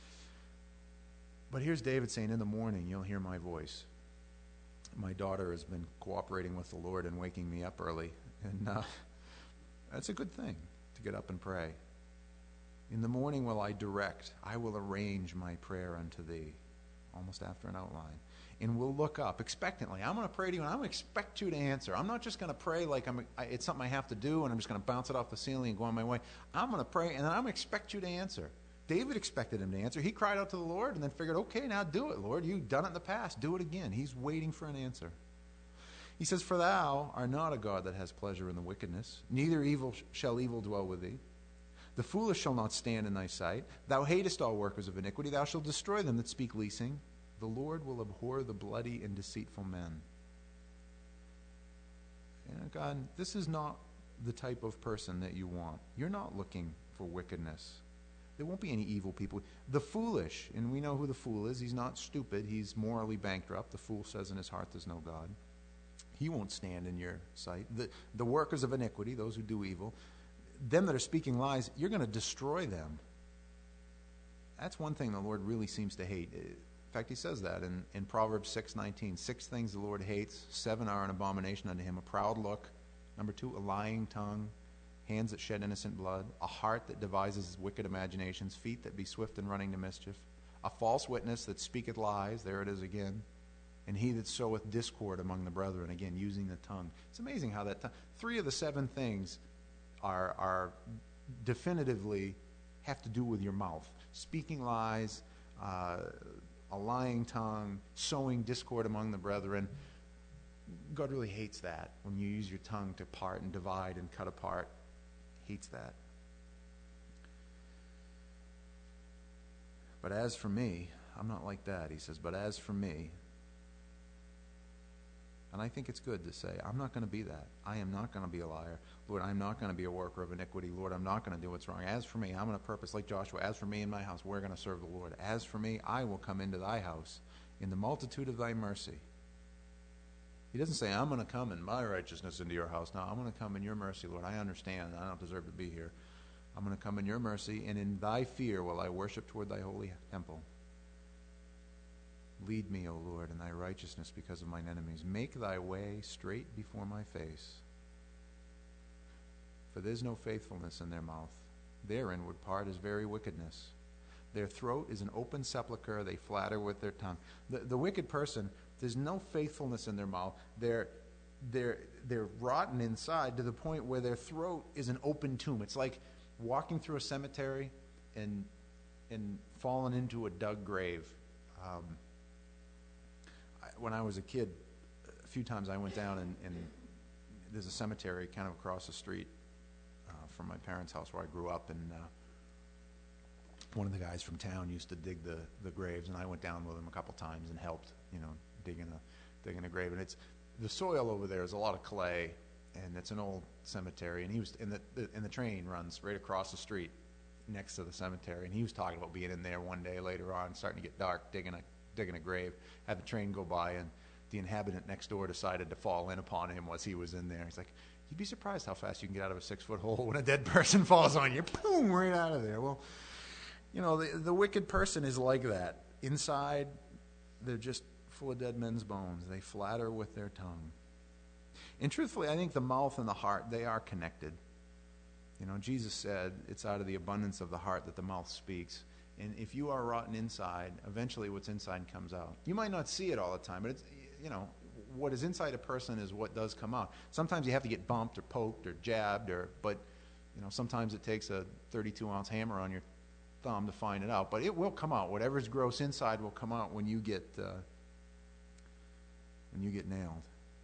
But here's David saying, in the morning you'll hear my voice. My daughter has been cooperating with the Lord and waking me up early, and that's a good thing, to get up and pray. In the morning will I direct, I will arrange my prayer unto thee, almost after an outline, and we'll look up expectantly. I'm going to pray to you, and I'm going to expect you to answer. I'm not just going to pray like it's something I have to do, and I'm just going to bounce it off the ceiling and go on my way. I'm going to pray, and then I'm going to expect you to answer. David expected him to answer. He cried out to the Lord and then figured, okay, now do it, Lord. You've done it in the past. Do it again. He's waiting for an answer. He says, for thou art not a God that has pleasure in the wickedness, neither shall evil dwell with thee. The foolish shall not stand in thy sight. Thou hatest all workers of iniquity. Thou shalt destroy them that speak leasing. The Lord will abhor the bloody and deceitful men. God, this is not the type of person that you want. You're not looking for wickedness. There won't be any evil people. The foolish, and we know who the fool is. He's not stupid. He's morally bankrupt. The fool says in his heart there's no God. He won't stand in your sight. The workers of iniquity, those who do evil, them that are speaking lies, you're going to destroy them. That's one thing the Lord really seems to hate. In fact, he says that in Proverbs 6:19. 6 things the Lord hates. 7 are an abomination unto him. A proud look. Number 2, a lying tongue. Hands that shed innocent blood, a heart that devises wicked imaginations, feet that be swift in running to mischief, a false witness that speaketh lies, there it is again, and he that soweth discord among the brethren, again, using the tongue. It's amazing how that 3 of the 7 things are definitively have to do with your mouth. Speaking lies, a lying tongue, sowing discord among the brethren. God really hates that, when you use your tongue to part and divide and cut apart. Hates that. But as for me, I'm not like that, he says, but as for me, and I think it's good to say, I'm not going to be that. I am not going to be a liar. Lord, I'm not going to be a worker of iniquity. Lord, I'm not going to do what's wrong. As for me, I'm going to purpose like Joshua. As for me and my house, we're going to serve the Lord. As for me, I will come into thy house in the multitude of thy mercy. He doesn't say, I'm going to come in my righteousness into your house. No, I'm going to come in your mercy, Lord. I understand. I don't deserve to be here. I'm going to come in your mercy, and in thy fear will I worship toward thy holy temple. Lead me, O Lord, in thy righteousness because of mine enemies. Make thy way straight before my face. For there's no faithfulness in their mouth. Their inward part is very wickedness. Their throat is an open sepulchre. They flatter with their tongue. The wicked person, there's no faithfulness in their mouth. They're rotten inside to the point where their throat is an open tomb. It's like walking through a cemetery and falling into a dug grave. When I was a kid, a few times I went down and there's a cemetery kind of across the street from my parents' house where I grew up, and one of the guys from town used to dig the graves, and I went down with him a couple times and helped, digging a grave. And it's the soil over there is a lot of clay, and it's an old cemetery. And he was and the train runs right across the street next to the cemetery, and he was talking about being in there one day later on, starting to get dark, digging a grave, had the train go by, and the inhabitant next door decided to fall in upon him as he was in there. He's like, you'd be surprised how fast you can get out of a 6-foot hole when a dead person falls on you. Boom, right out of there. Well, the wicked person is like that. Inside, they're just full of dead men's bones. They flatter with their tongue. And truthfully, I think the mouth and the heart, they are connected. Jesus said, it's out of the abundance of the heart that the mouth speaks. And if you are rotten inside, eventually what's inside comes out. You might not see it all the time, but it's, what is inside a person is what does come out. Sometimes you have to get bumped or poked or jabbed, but sometimes it takes a 32-ounce hammer on your thumb to find it out. But it will come out. Whatever's gross inside will come out when you get nailed.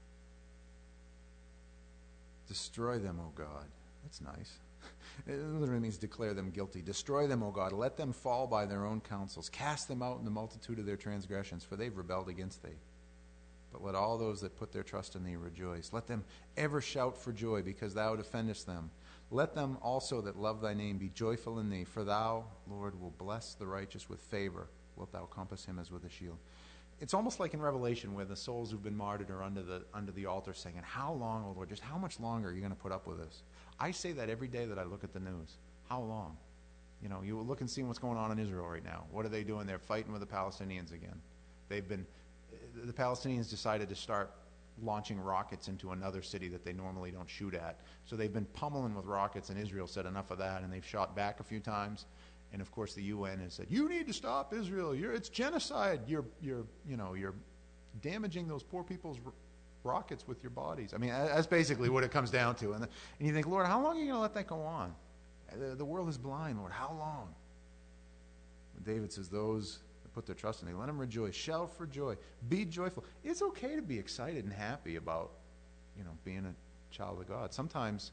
Destroy them, O God. That's nice. It literally means declare them guilty. Destroy them, O God. Let them fall by their own counsels. Cast them out in the multitude of their transgressions, for they've rebelled against thee. But let all those that put their trust in thee rejoice. Let them ever shout for joy, because thou defendest them. Let them also that love thy name be joyful in thee, for thou, Lord, will bless the righteous with favor. Wilt thou compass him as with a shield. It's almost like in Revelation, where the souls who've been martyred are under the altar saying, how long, O Lord, just how much longer are you going to put up with this? I say that every day that I look at the news. How long? You look and see what's going on in Israel right now. What are they doing? They're fighting with the Palestinians again. The Palestinians decided to start launching rockets into another city that they normally don't shoot at. So they've been pummeling with rockets, and Israel said enough of that, and they've shot back a few times. And of course the UN has said, you need to stop Israel. It's genocide. You're damaging those poor people's rockets with your bodies. I mean, that's basically what it comes down to. And you think, Lord, how long are you going to let that go on? The world is blind, Lord. How long? David says, those that put their trust in thee, let them rejoice. Shout for joy. Be joyful. It's okay to be excited and happy about, being a child of God. Sometimes,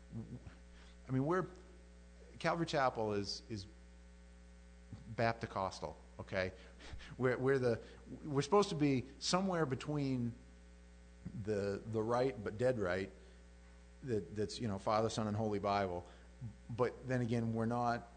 Calvary Chapel is Baptist-costal, okay? We're supposed to be somewhere between the right but dead right, that's Father, Son, and Holy Bible, but then again we're not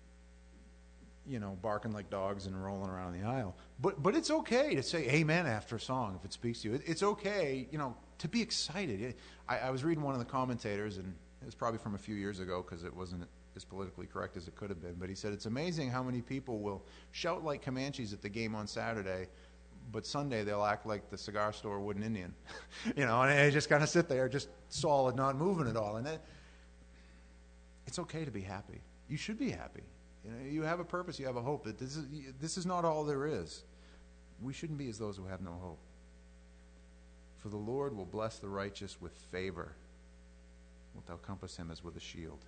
barking like dogs and rolling around the aisle. But it's okay to say amen after a song if it speaks to you. It's okay, to be excited. I was reading one of the commentators, and it was probably from a few years ago because it wasn't as politically correct as it could have been, but he said it's amazing how many people will shout like Comanches at the game on Saturday, but Sunday they'll act like the cigar store wooden Indian, and they just kind of sit there just solid, not moving at all. And it's okay to be happy. You should be happy. You have a purpose, you have a hope. That this is not all there is. We shouldn't be as those who have no hope. For the Lord will bless the righteous with favor. Wilt thou compass him as with a shield.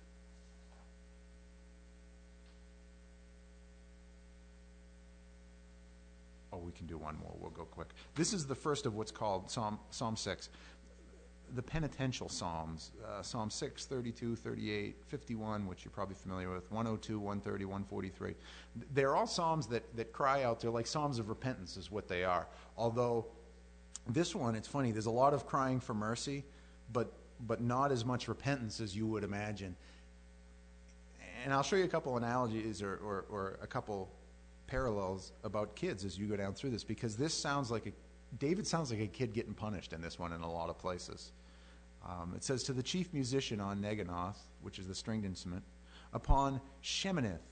Oh, we can do one more. We'll go quick. This is the first of what's called Psalm 6. The penitential Psalms. Psalm 6, 32, 38, 51, which you're probably familiar with, 102, 130, 143. They're all Psalms that cry out. They're like Psalms of repentance is what they are. Although this one, it's funny, there's a lot of crying for mercy, but not as much repentance as you would imagine. And I'll show you a couple analogies or a couple parallels about kids as you go down through this, because David sounds like a kid getting punished in this one in a lot of places. It says, to the chief musician on Neginoth, which is the stringed instrument, upon Sheminith,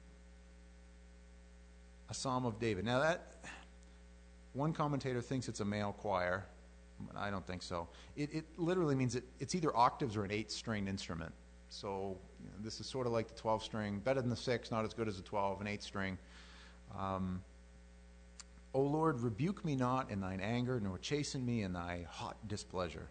a psalm of David. Now that, one commentator thinks it's a male choir, but I don't think so. It literally means it's either octaves or an 8-stringed instrument. So this is sort of like the 12 string, better than the 6, not as good as the 12, an 8 string. O Lord, rebuke me not in thine anger, nor chasten me in thy hot displeasure.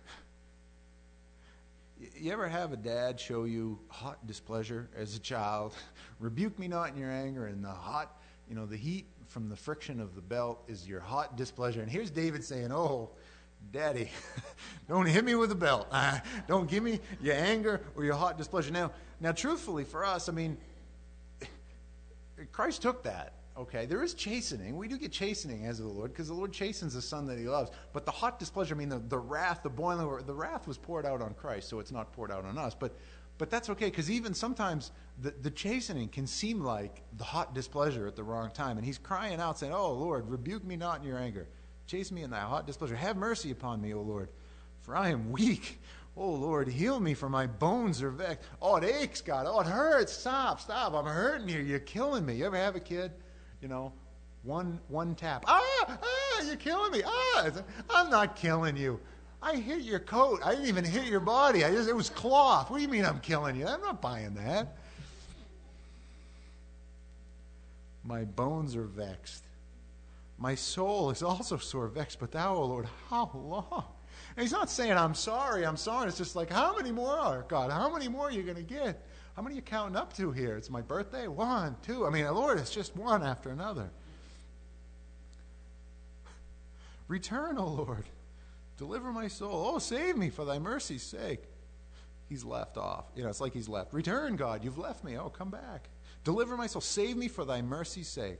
You ever have a dad show you hot displeasure as a child? Rebuke me not in your anger, and the hot, the heat from the friction of the belt is your hot displeasure. And here's David saying, oh, Daddy, don't hit me with the belt. Don't give me your anger or your hot displeasure. Now, truthfully, for us, Christ took that. Okay, there is chastening. We do get chastening as of the Lord, because the Lord chastens the Son that He loves. But the hot displeasure, the wrath, the boiling, the wrath was poured out on Christ, so it's not poured out on us. But that's okay, because even sometimes the chastening can seem like the hot displeasure at the wrong time. And He's crying out, saying, "Oh Lord, rebuke me not in your anger. Chasten me in thy hot displeasure. Have mercy upon me, O Lord, for I am weak. Oh Lord, heal me, for my bones are vexed. Oh, it aches, God. Oh, it hurts. Stop. I'm hurting here. You're killing me." You ever have a kid? One tap. You're killing me. I'm not killing you. I hit your coat. I didn't even hit your body. It was cloth. What do you mean I'm killing you? I'm not buying that. My bones are vexed. My soul is also sore vexed, but thou, O Lord, how long? And He's not saying, I'm sorry. It's just like, how many more, God? How many more are you going to get? How many are you counting up to here? It's my birthday? 1, 2. Lord, it's just one after another. Return, O Lord. Deliver my soul. Oh, save me for thy mercy's sake. He's left off. It's like He's left. Return, God. You've left me. Oh, come back. Deliver my soul. Save me for thy mercy's sake.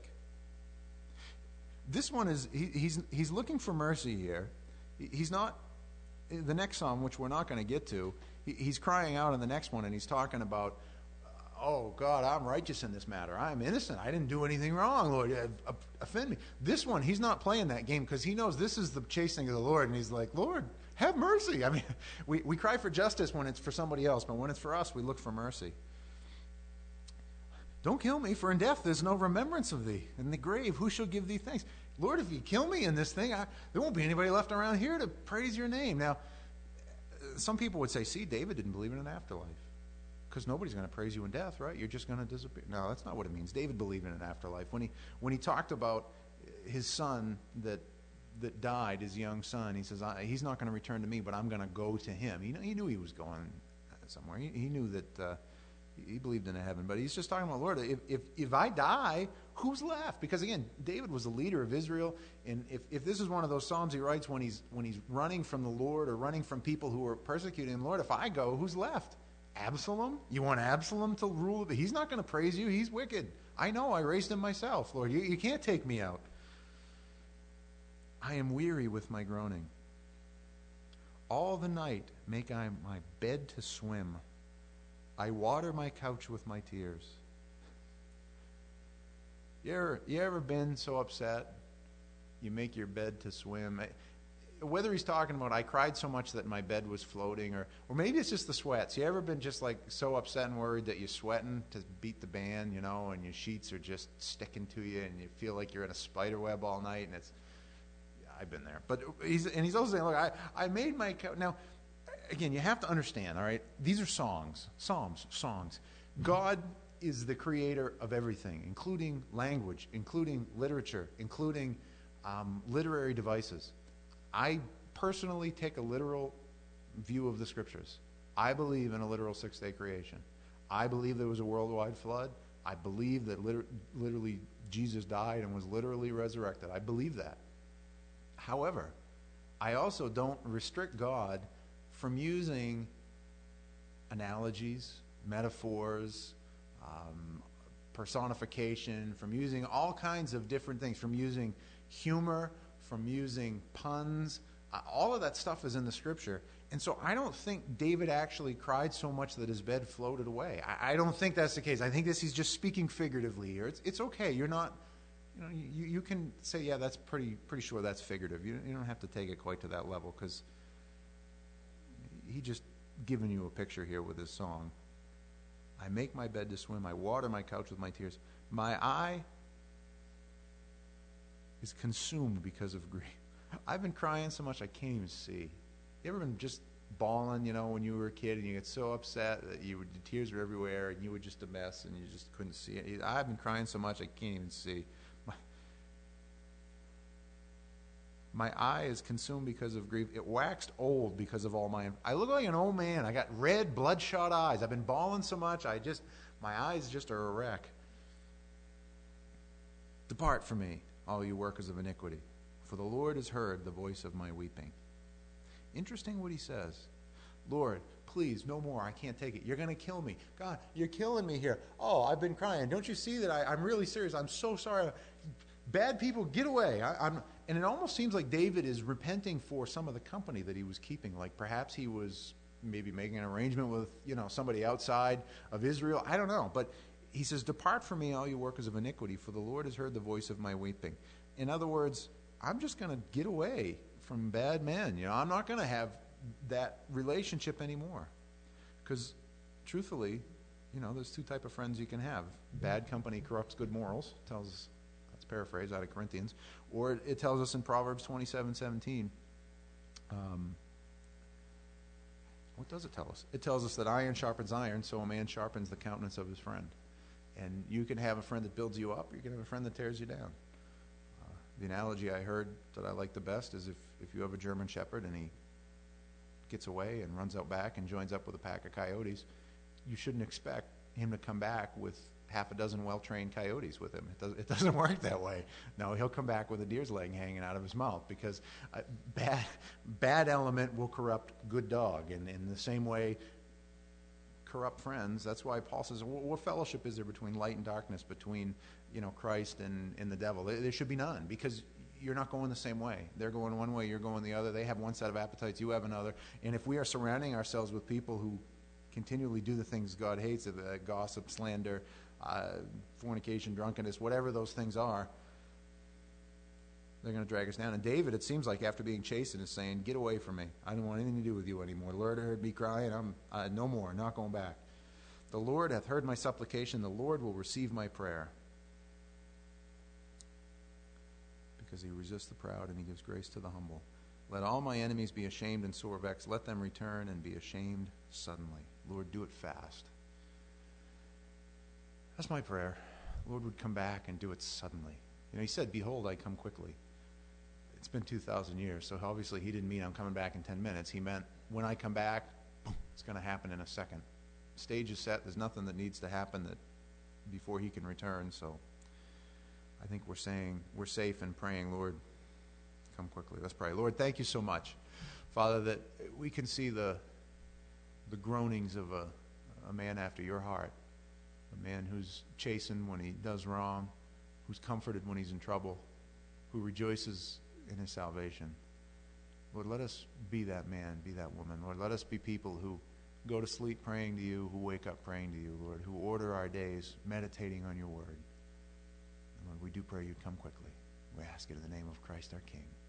This one is, he's looking for mercy here. He's not, the next psalm, which we're not going to get to, he's crying out in the next one, and he's talking about, oh, God, I'm righteous in this matter. I'm innocent. I didn't do anything wrong, Lord. Offend me. This one, he's not playing that game, because he knows this is the chastening of the Lord, and he's like, Lord, have mercy. We cry for justice when it's for somebody else, but when it's for us, we look for mercy. Don't kill me, for in death there's no remembrance of thee. In the grave, who shall give thee thanks? Lord, if you kill me in this thing, there won't be anybody left around here to praise your name. Now, some people would say, see, David didn't believe in an afterlife, because nobody's going to praise you in death, right? You're just going to disappear. No, that's not what it means. David believed in an afterlife. When he talked about his son that died, his young son, he says, he's not going to return to me, but I'm going to go to him. He knew he was going somewhere. He knew that he believed in a heaven. But he's just talking about, Lord, if I die, who's left? Because again, David was the leader of Israel, and if this is one of those psalms he writes when he's running from the Lord or running from people who are persecuting him, Lord, if I go, who's left? Absalom? You want Absalom to rule? He's not going to praise you. He's wicked. I know. I raised him myself, Lord. You can't take me out. I am weary with my groaning. All the night make I my bed to swim. I water my couch with my tears. You ever been so upset you make your bed to swim? Whether he's talking about, I cried so much that my bed was floating, or maybe it's just the sweats. You ever been just like so upset and worried that you're sweating to beat the band, and your sheets are just sticking to you, and you feel like you're in a spider web all night, and I've been there. But he's also saying, look, I made my couch. Now, again, you have to understand, all right, these are songs. God is the creator of everything, including language, including literature, including literary devices. I personally take a literal view of the scriptures. I believe in a literal 6-day creation. I believe there was a worldwide flood. I believe that literally Jesus died and was literally resurrected. I believe that. However, I also don't restrict God from using analogies, metaphors, personification, from using all kinds of different things, from using humor, from using puns. All of that stuff is in the scripture. And so I don't think David actually cried so much that his bed floated away. I don't think that's the case. I think he's just speaking figuratively here. It's okay. You're not, you can say, yeah, that's pretty sure that's figurative. You don't have to take it quite to that level, because he just given you a picture here with his song. I make my bed to swim. I water my couch with my tears. My eye is consumed because of grief. I've been crying so much I can't even see. You ever been just bawling, when you were a kid and you get so upset that your tears were everywhere and you were just a mess and you just couldn't see it. I've been crying so much I can't even see. My eye is consumed because of grief. It waxed old because of all I look like an old man. I got red, bloodshot eyes. I've been bawling so much, my eyes just are a wreck. Depart from me, all you workers of iniquity, for the Lord has heard the voice of my weeping. Interesting what he says. Lord, please, no more. I can't take it. You're going to kill me. God, you're killing me here. Oh, I've been crying. Don't you see that I'm really serious? I'm so sorry. Bad people, get away. And it almost seems like David is repenting for some of the company that he was keeping. Like perhaps he was maybe making an arrangement with, somebody outside of Israel. I don't know. But he says, depart from me, all you workers of iniquity, for the Lord has heard the voice of my weeping. In other words, I'm just going to get away from bad men. I'm not going to have that relationship anymore. Because truthfully, there's two types of friends you can have. Bad company corrupts good morals, tells us. Paraphrase out of Corinthians, or it tells us in Proverbs 27:17. What does it tell us? It tells us that iron sharpens iron, so a man sharpens the countenance of his friend. And you can have a friend that builds you up, you can have a friend that tears you down. The analogy I heard that I like the best is if you have a German Shepherd and he gets away and runs out back and joins up with a pack of coyotes, you shouldn't expect him to come back with half a dozen well-trained coyotes with him. It doesn't work that way. No, he'll come back with a deer's leg hanging out of his mouth, because a bad element will corrupt good dog. And in the same way, corrupt friends. That's why Paul says, what fellowship is there between light and darkness, between Christ and the devil? There should be none, because you're not going the same way. They're going one way, you're going the other. They have one set of appetites, you have another. And if we are surrounding ourselves with people who continually do the things God hates, gossip, slander, fornication, drunkenness, whatever those things are, they're going to drag us down. And David, it seems like after being chastened, is saying, get away from me. I don't want anything to do with you anymore. The Lord heard me crying. I'm no more, not going back. The Lord hath heard my supplication. The Lord will receive my prayer. Because he resists the proud and he gives grace to the humble. Let all my enemies be ashamed and sore vexed. Let them return and be ashamed suddenly. Lord, do it fast. That's my prayer. The Lord would come back and do it suddenly. He said, behold, I come quickly. It's been 2,000 years, so obviously he didn't mean I'm coming back in 10 minutes. He meant when I come back, boom, it's going to happen in a second. The stage is set. There's nothing that needs to happen before he can return. So I think we're saying we're safe in praying, Lord, come quickly. Let's pray. Lord, thank you so much, Father, that we can see the groanings of a man after your heart. A man who's chastened when he does wrong, who's comforted when he's in trouble, who rejoices in his salvation. Lord, let us be that man, be that woman. Lord, let us be people who go to sleep praying to you, who wake up praying to you, Lord, who order our days meditating on your word. And Lord, we do pray you'd come quickly. We ask it in the name of Christ our King.